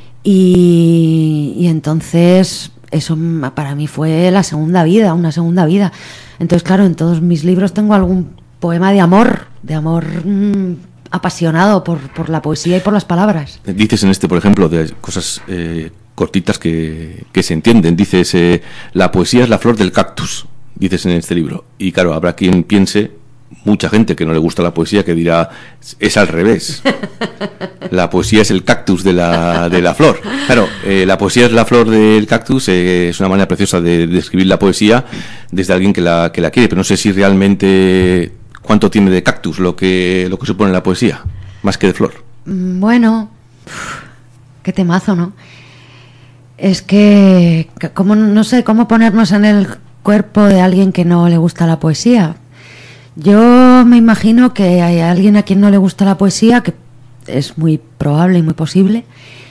I: y entonces eso para mí fue una segunda vida. Entonces, claro, en todos mis libros tengo algún poema de amor apasionado por la poesía y por las palabras.
B: Dices en este, por ejemplo, de cosas cortitas que se entienden. Dices, la poesía es la flor del cactus, dices en este libro. Y claro, habrá quien piense, mucha gente que no le gusta la poesía, que dirá, es al revés. La poesía es el cactus de la flor. Claro, la poesía es la flor del cactus, es una manera preciosa de describir la poesía desde alguien que la quiere, pero no sé si realmente cuánto tiene de cactus lo que supone la poesía, más que de flor.
I: Bueno, qué temazo, ¿no? Es que no sé cómo ponernos en el cuerpo de alguien que no le gusta la poesía. Yo me imagino que hay alguien a quien no le gusta la poesía, que es muy probable y muy posible.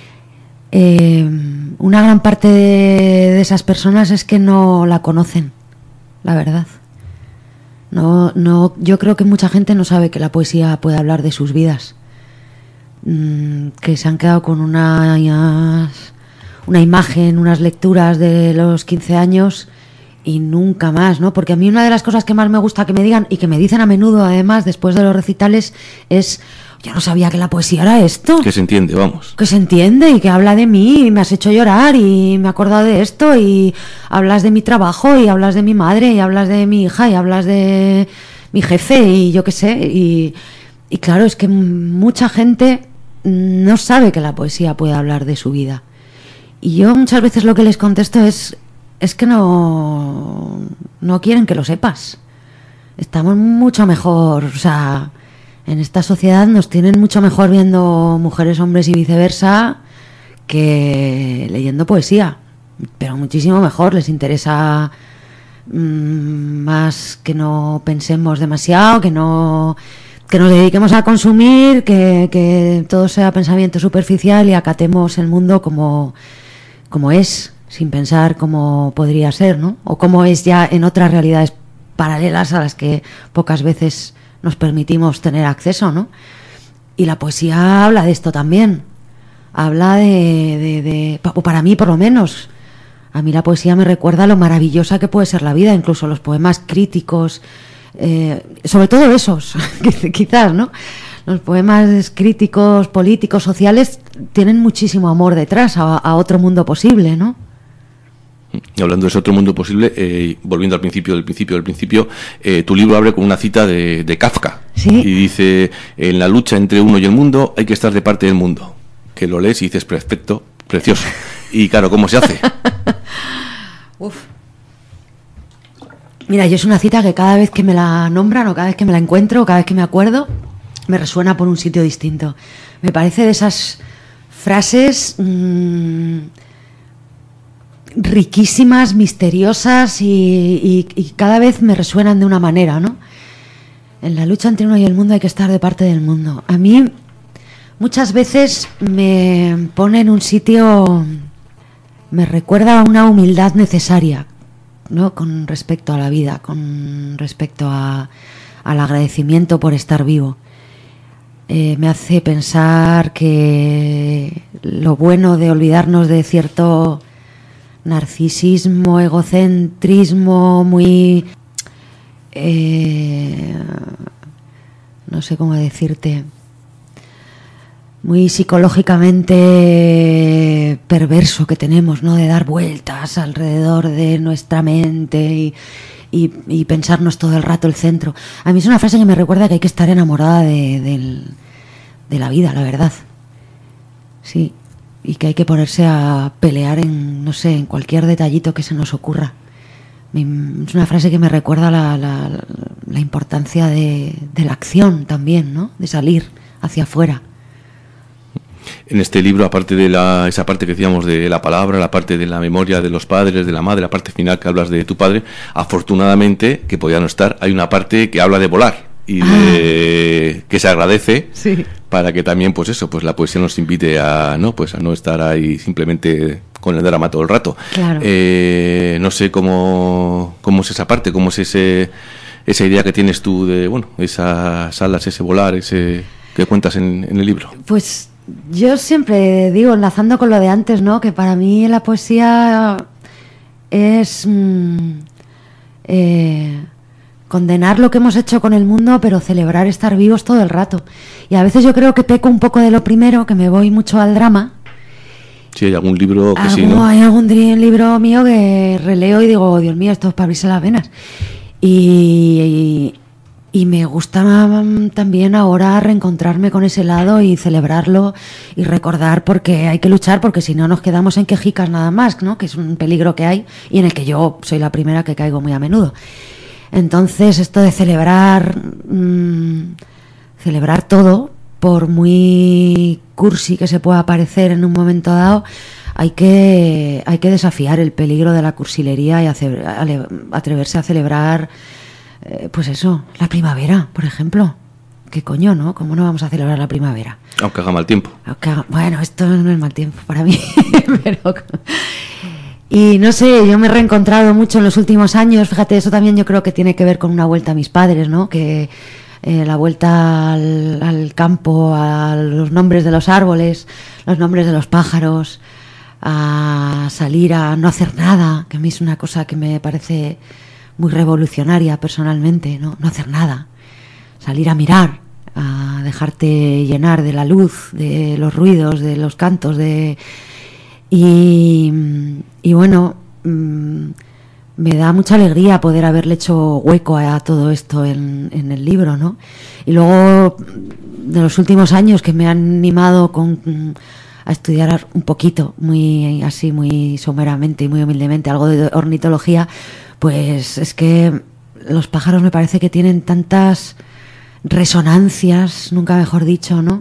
I: Una gran parte de esas personas es que no la conocen, la verdad. No, yo creo que mucha gente no sabe que la poesía puede hablar de sus vidas, que se han quedado con una imagen, unas lecturas de los 15 años y nunca más, ¿no? Porque a mí una de las cosas que más me gusta que me digan, y que me dicen a menudo además después de los recitales, es: yo no sabía que la poesía era esto.
B: Que se entiende, vamos.
I: Que se entiende y que habla de mí y me has hecho llorar y me he acordado de esto y hablas de mi trabajo y hablas de mi madre y hablas de mi hija y hablas de mi jefe y yo qué sé. Y claro, es que mucha gente no sabe que la poesía puede hablar de su vida. Y yo muchas veces lo que les contesto es que no quieren que lo sepas. Estamos mucho mejor, o sea, en esta sociedad nos tienen mucho mejor viendo mujeres, hombres y viceversa que leyendo poesía, pero muchísimo mejor. Les interesa más que no pensemos demasiado, que nos dediquemos a consumir, que todo sea pensamiento superficial y acatemos el mundo como es, sin pensar cómo podría ser, ¿no? O cómo es ya en otras realidades paralelas a las que pocas veces nos permitimos tener acceso, ¿no? Y la poesía habla de esto también. Habla o para mí por lo menos, a mí la poesía me recuerda lo maravillosa que puede ser la vida, incluso los poemas críticos, sobre todo esos, quizás, ¿no? Los poemas críticos, políticos, sociales, tienen muchísimo amor detrás a otro mundo posible, ¿no?
B: Y hablando de ese otro mundo posible, volviendo al principio del principio, tu libro abre con una cita de Kafka.
I: ¿Sí?
B: Y dice: en la lucha entre uno y el mundo hay que estar de parte del mundo. Que lo lees y dices: perfecto, precioso. Y claro, ¿cómo se hace?
I: Uf. Mira, yo es una cita que cada vez que me la nombran o cada vez que me la encuentro o cada vez que me acuerdo, me resuena por un sitio distinto. Me parece de esas frases riquísimas, misteriosas y cada vez me resuenan de una manera, ¿no? En la lucha entre uno y el mundo hay que estar de parte del mundo. A mí muchas veces me pone en un sitio, me recuerda a una humildad necesaria, ¿no? Con respecto a la vida, con respecto al agradecimiento por estar vivo. Me hace pensar que lo bueno de olvidarnos de cierto narcisismo, egocentrismo muy no sé cómo decirte, muy psicológicamente perverso que tenemos, ¿no? De dar vueltas alrededor de nuestra mente y pensarnos todo el rato el centro. A mí es una frase que me recuerda que hay que estar enamorada de la vida, la verdad. Sí, y que hay que ponerse a pelear en, no sé, en cualquier detallito que se nos ocurra. Es una frase que me recuerda la importancia de la acción también, ¿no? De salir hacia afuera.
B: En este libro, aparte de esa parte que decíamos de la palabra, la parte de la memoria de los padres, de la madre, la parte final que hablas de tu padre, afortunadamente, que podía no estar, hay una parte que habla de volar y que se agradece, sí, para que también, pues eso, pues la poesía nos invite a no estar ahí simplemente con el drama todo el rato.
I: Claro.
B: No sé cómo es esa parte, cómo es esa idea que tienes tú de, bueno, esas alas, ese volar, ese que cuentas en el libro.
I: Pues yo siempre digo, enlazando con lo de antes, ¿no? Que para mí la poesía es condenar lo que hemos hecho con el mundo, pero celebrar estar vivos todo el rato. Y a veces yo creo que peco un poco de lo primero, que me voy mucho al drama.
B: Sí, hay algún libro que sí, ¿no?
I: Hay algún libro mío que releo y digo, Dios mío, esto es para abrirse las venas. Y me gusta también ahora reencontrarme con ese lado y celebrarlo y recordar, porque hay que luchar, porque si no nos quedamos en quejicas nada más, ¿no? Que es un peligro que hay y en el que yo soy la primera que caigo muy a menudo. Entonces, esto de celebrar todo, por muy cursi que se pueda parecer en un momento dado, hay que desafiar el peligro de la cursilería y atreverse a celebrar, pues eso, la primavera, por ejemplo. ¿Qué coño, no? ¿Cómo no vamos a celebrar la primavera?
B: Aunque haga mal tiempo.
I: Bueno, esto no es mal tiempo para mí, pero... Y no sé, yo me he reencontrado mucho en los últimos años. Fíjate, eso también yo creo que tiene que ver con una vuelta a mis padres, ¿no? Que la vuelta al campo, a los nombres de los árboles, los nombres de los pájaros, a salir a no hacer nada, que a mí es una cosa que me parece muy revolucionaria personalmente, ¿no? No hacer nada, salir a mirar, a dejarte llenar de la luz, de los ruidos, de los cantos, y bueno, me da mucha alegría poder haberle hecho hueco a todo esto en el libro, ¿no? Y luego, de los últimos años que me han animado a estudiar un poquito, muy someramente y muy humildemente, algo de ornitología, pues es que los pájaros me parece que tienen tantas resonancias, nunca mejor dicho, ¿no?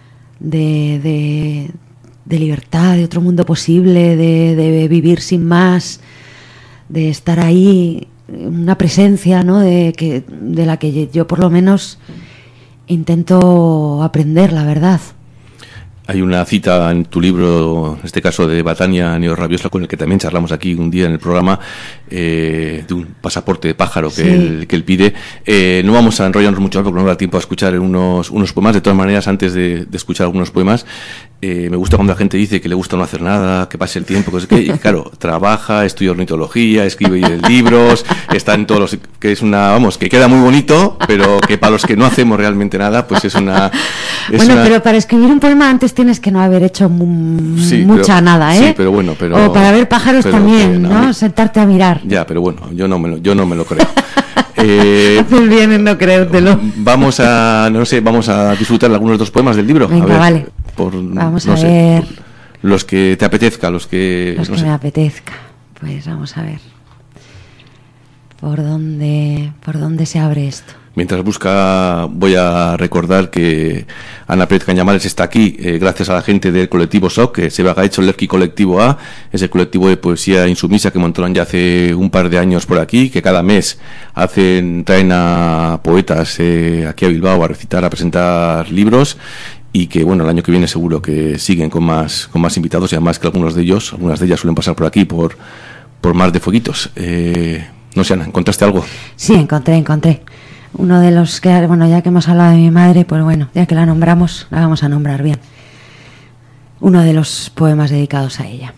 I: De libertad, de otro mundo posible, de vivir sin más, de estar ahí, una presencia, ¿no? de la que yo por lo menos intento aprender, la verdad.
B: Hay una cita en tu libro, en este caso de Batania Neorrabiosa, con el que también charlamos aquí un día en el programa, de un pasaporte de pájaro que, sí, él pide. No vamos a enrollarnos mucho porque no da tiempo a escuchar unos poemas. De todas maneras, antes de escuchar algunos poemas, me gusta cuando la gente dice que le gusta no hacer nada, que pase el tiempo, y claro, trabaja, estudia ornitología, escribe libros, está en todos los... que es que queda muy bonito, pero que para los que no hacemos realmente nada, pues es una...
I: pero para escribir un poema antes tienes que no haber hecho mucha nada, ¿eh? Sí,
B: pero bueno,
I: o para ver pájaros también, ¿no? Sentarte a mirar.
B: Ya, pero bueno, yo no me lo creo.
I: Haces bien en no creértelo.
B: Vamos a disfrutar algunos de los poemas del libro.
I: Venga,
B: a ver,
I: vale. Vamos a ver.
B: Los que te apetezca, los que
I: me apetezca. Pues vamos a ver. ¿Por dónde se abre esto?
B: Mientras busca, voy a recordar que Ana Pérez Cañamares está aquí gracias a la gente del colectivo SOC, que se ha hecho el Lerqui Colectivo A, es el colectivo de poesía insumisa que montaron ya hace un par de años por aquí, que cada mes traen a poetas aquí a Bilbao a recitar, a presentar libros, y que bueno, el año que viene seguro que siguen con más invitados, y además que algunas de ellas suelen pasar por aquí por Mar de Fueguitos. No sé, Ana, ¿encontraste algo?
I: Sí, encontré. Uno de los que, bueno, ya que hemos hablado de mi madre, pues bueno, ya que la nombramos, la vamos a nombrar bien. Uno de los poemas dedicados a ella.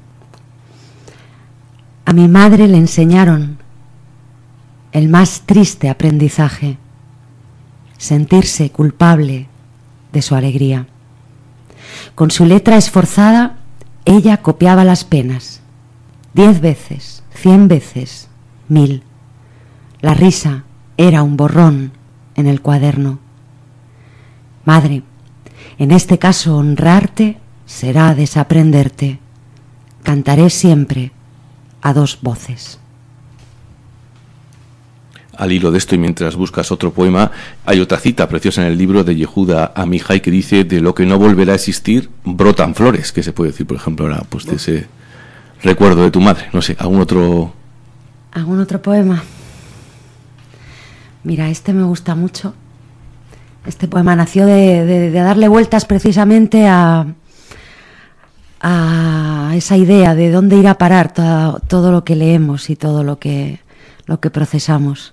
I: A mi madre le enseñaron el más triste aprendizaje, sentirse culpable de su alegría. Con su letra esforzada, ella copiaba las penas, 10 veces, 100 veces, 1000. La risa era un borrón en el cuaderno. Madre, en este caso honrarte será desaprenderte. Cantaré siempre a 2 voces.
B: Al hilo de esto, y mientras buscas otro poema, hay otra cita preciosa en el libro de Yehuda Amihai que dice: de lo que no volverá a existir brotan flores, que se puede decir, por ejemplo, ahora, pues de ese recuerdo de tu madre. No sé, ¿algún otro
I: poema? Mira, este me gusta mucho. Este poema nació de darle vueltas precisamente a esa idea de dónde ir a parar todo lo que leemos y todo lo que procesamos.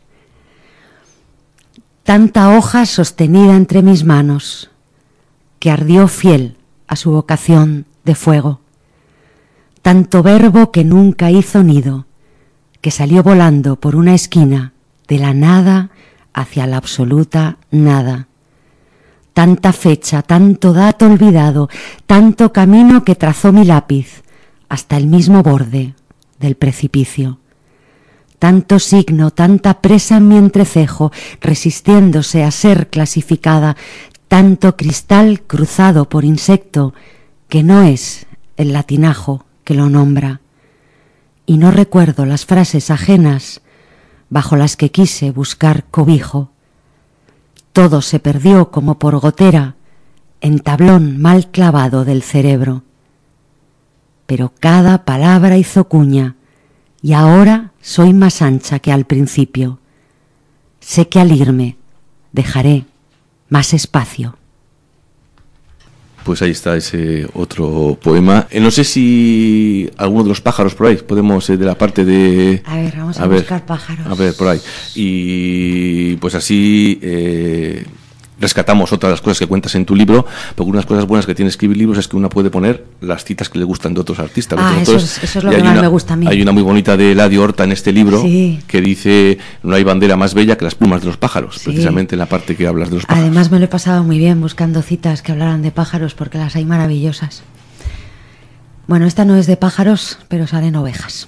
I: Tanta hoja sostenida entre mis manos, que ardió fiel a su vocación de fuego. Tanto verbo que nunca hizo nido, que salió volando por una esquina de la nada hacia la absoluta nada. Tanta fecha, tanto dato olvidado, tanto camino que trazó mi lápiz hasta el mismo borde del precipicio. Tanto signo, tanta presa en mi entrecejo, resistiéndose a ser clasificada, tanto cristal cruzado por insecto, que no es el latinajo que lo nombra. Y no recuerdo las frases ajenas bajo las que quise buscar cobijo. Todo se perdió como por gotera en tablón mal clavado del cerebro. Pero cada palabra hizo cuña, y ahora soy más ancha que al principio. Sé que al irme dejaré más espacio.
B: Pues ahí está ese otro poema. No sé si alguno de los pájaros por ahí podemos, de la parte de...
I: A ver, vamos a buscar pájaros.
B: A ver, por ahí. Y pues así rescatamos otras de las cosas que cuentas en tu libro, porque unas cosas buenas que tiene escribir libros es que uno puede poner las citas que le gustan de otros artistas.
I: Eso es lo que más me gusta a mí.
B: Hay una muy bonita de Eladio Horta en este libro,
I: sí,
B: que dice: no hay bandera más bella que las plumas de los pájaros, sí, precisamente en la parte que hablas de los pájaros.
I: Además me lo he pasado muy bien buscando citas que hablaran de pájaros, porque las hay maravillosas. Bueno, esta no es de pájaros, pero salen ovejas.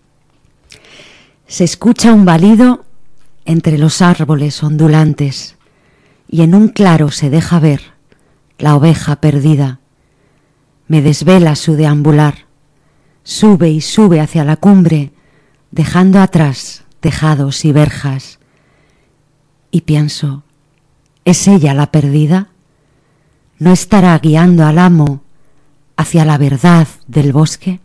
I: Se escucha un balido entre los árboles ondulantes, y en un claro se deja ver la oveja perdida. Me desvela su deambular. Sube y sube hacia la cumbre, dejando atrás tejados y verjas. Y pienso, ¿es ella la perdida? ¿No estará guiando al amo hacia la verdad del bosque?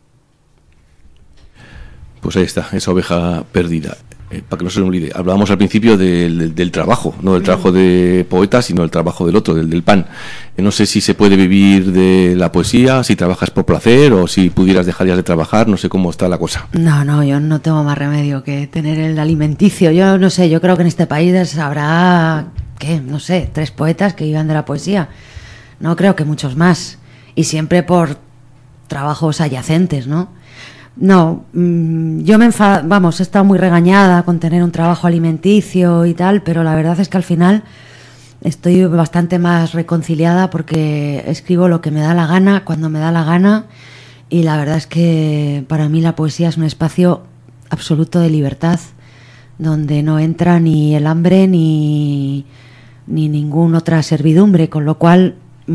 B: Pues ahí está, esa oveja perdida. Para que no se nos olvide, hablábamos al principio del trabajo, no del trabajo de poeta, sino del trabajo del otro, del pan. No sé si se puede vivir de la poesía, si trabajas por placer o si pudieras dejarías de trabajar, no sé cómo está la cosa.
I: No, yo no tengo más remedio que tener el alimenticio. Yo no sé, yo creo que en este país habrá, no sé, 3 poetas que vivan de la poesía. No creo que muchos más. Y siempre por trabajos adyacentes, ¿no? No, yo me he estado muy regañada con tener un trabajo alimenticio y tal, pero la verdad es que al final estoy bastante más reconciliada porque escribo lo que me da la gana, cuando me da la gana, y la verdad es que para mí la poesía es un espacio absoluto de libertad, donde no entra ni el hambre ni ninguna otra servidumbre, con lo cual...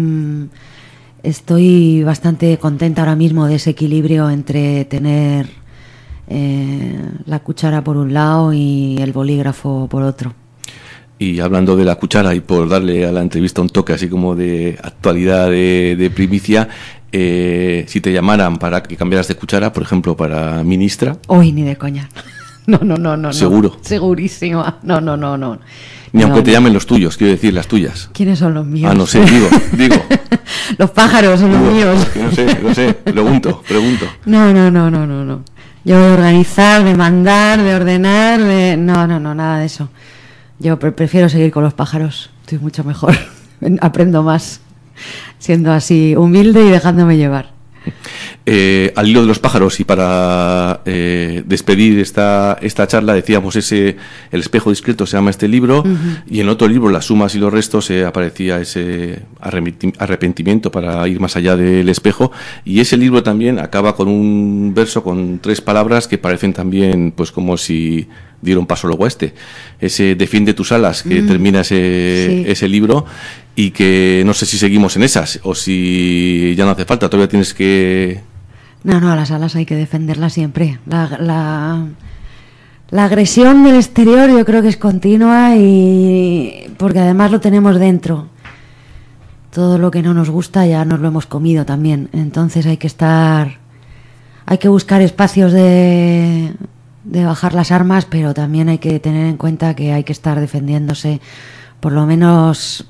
I: estoy bastante contenta ahora mismo de ese equilibrio entre tener la cuchara por un lado y el bolígrafo por otro.
B: Y hablando de la cuchara, y por darle a la entrevista un toque así como de actualidad, de primicia, si te llamaran para que cambiaras de cuchara, por ejemplo, para ministra...
I: Uy, ni de coña. No.
B: ¿Seguro?
I: Segurísima. No.
B: Ni aunque te llamen los tuyos, quiero decir, las tuyas.
I: ¿Quiénes son los míos?
B: No sé, digo.
I: Los pájaros son los míos.
B: No sé, pregunto.
I: No. Yo de organizar, de mandar, de ordenar, No, nada de eso. Yo prefiero seguir con los pájaros, estoy mucho mejor. Aprendo más siendo así humilde y dejándome llevar.
B: Al hilo de los pájaros, y para despedir esta charla, decíamos El espejo discreto se llama este libro, y en otro libro, Las sumas y los restos, aparecía ese arrepentimiento para ir más allá del espejo, y ese libro también acaba con un verso con 3 palabras que parecen también pues como si diera un paso luego a ese defiende tus alas, que termina ese libro, y que no sé si seguimos en esas o si ya no hace falta, todavía tienes que...
I: No, las alas hay que defenderlas siempre. La agresión del exterior yo creo que es continua, y porque además lo tenemos dentro. Todo lo que no nos gusta ya nos lo hemos comido también. Entonces hay que buscar espacios de bajar las armas, pero también hay que tener en cuenta que hay que estar defendiéndose, por lo menos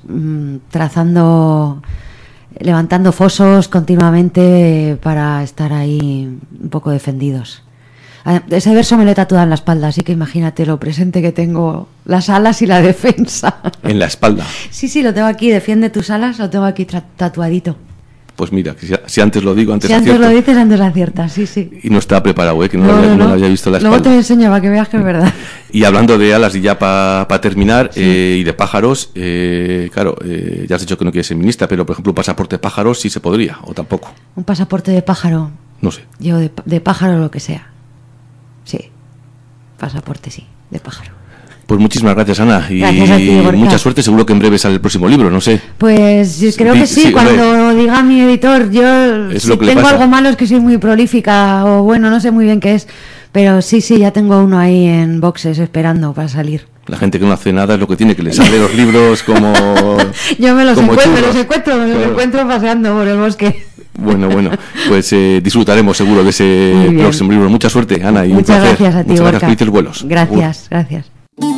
I: levantando fosos continuamente para estar ahí un poco defendidos. Ese verso me lo he tatuado en la espalda, así que imagínate lo presente que tengo las alas y la defensa.
B: ¿En la espalda?
I: Sí, lo tengo aquí, defiende tus alas, lo tengo aquí tatuadito.
B: Pues mira, si antes lo digo, antes
I: acierto. Si
B: acierto.
I: antes lo dices, antes aciertas, sí.
B: Y no está preparado, que no lo había visto la espalda.
I: Luego te enseño para que veas que es verdad.
B: Y hablando de alas, y ya para terminar, y de pájaros, claro, ya has dicho que no quieres ser ministra, pero por ejemplo un pasaporte de pájaros sí se podría, o tampoco.
I: Un pasaporte de pájaro.
B: No sé.
I: Yo de pájaro lo que sea. Sí, pasaporte sí, de pájaro.
B: Pues muchísimas gracias, Ana, y
I: gracias a ti,
B: mucha suerte. Seguro que en breve sale el próximo libro, no sé.
I: Pues yo creo que sí, cuando diga mi editor. Yo si tengo algo malo es que soy muy prolífica, o bueno, no sé muy bien qué es, pero sí, ya tengo uno ahí en boxes esperando para salir.
B: La gente que no hace nada es lo que tiene, que le sale los libros como...
I: Yo me los encuentro paseando por el bosque.
B: Bueno, pues disfrutaremos seguro de ese próximo libro. Mucha suerte, Ana, y
I: muchas
B: un placer.
I: Gracias a ti,
B: muchas
I: Gorka.
B: Gracias, felices vuelos.
I: Gracias.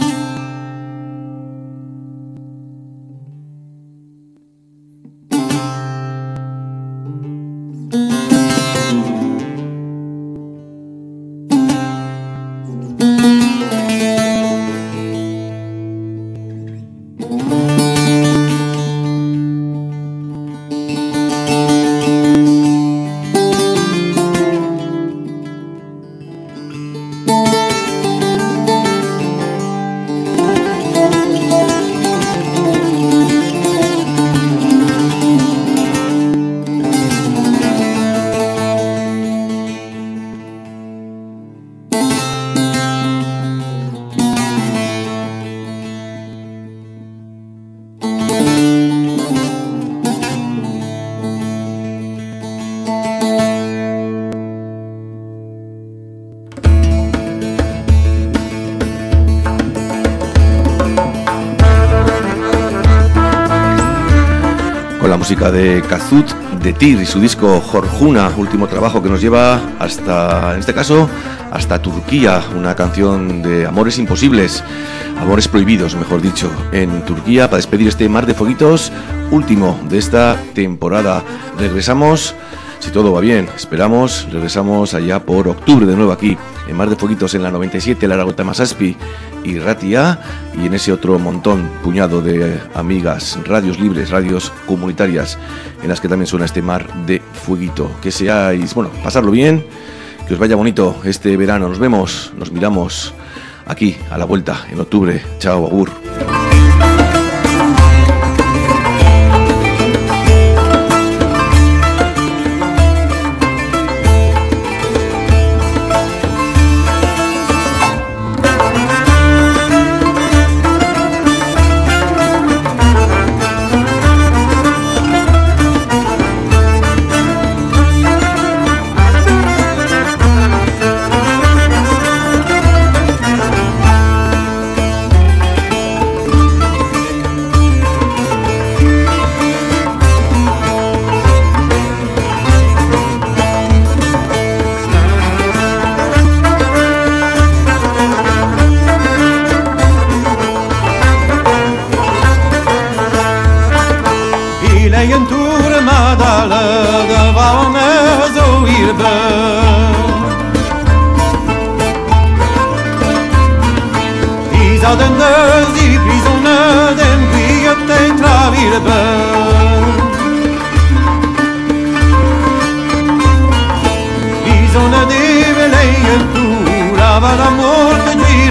B: Música de Kazut de Tir y su disco Jorjuna, último trabajo que nos lleva hasta, en este caso, hasta Turquía, una canción de amores imposibles, amores prohibidos, mejor dicho, en Turquía, para despedir este Mar de Fueguitos, último de esta temporada. Regresamos, si todo va bien, esperamos, regresamos allá por octubre de nuevo aquí, en Mar de Fueguitos, en la 97, la Aragota Masaspi y Ratia, y en ese otro puñado de amigas, radios libres, radios comunitarias, en las que también suena este Mar de Fueguito. Que seáis, pasarlo bien, que os vaya bonito este verano. Nos vemos, nos miramos aquí a la vuelta en octubre. Chao, agur.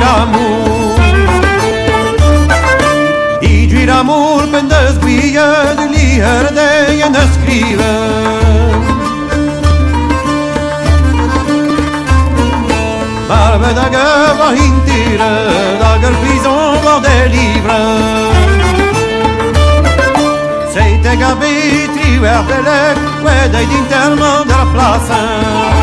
J: gira mult. I gira mult pe dăzbuie de liher de e născrive. Barbe dacă va intire, dacă-l prison va de livre. Sei te capitri, uerdele, uedei din termă de la plasă.